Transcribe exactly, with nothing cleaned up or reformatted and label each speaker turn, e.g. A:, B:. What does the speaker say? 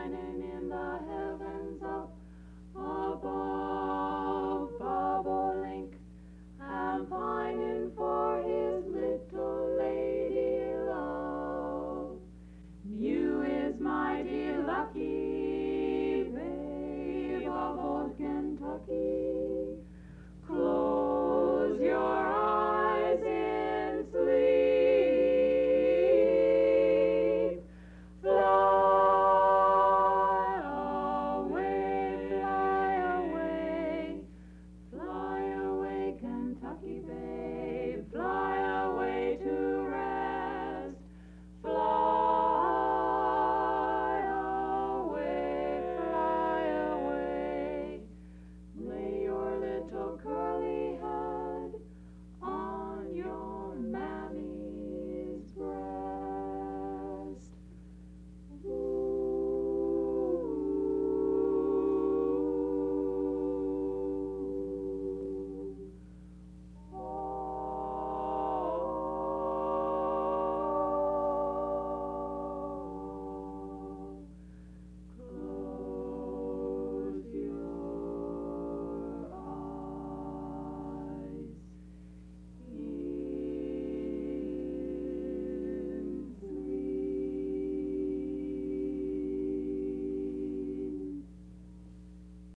A: shining in the heavens up above, bobolink, and pining for his little lady love. You is mighty lucky, babe of old Kentucky.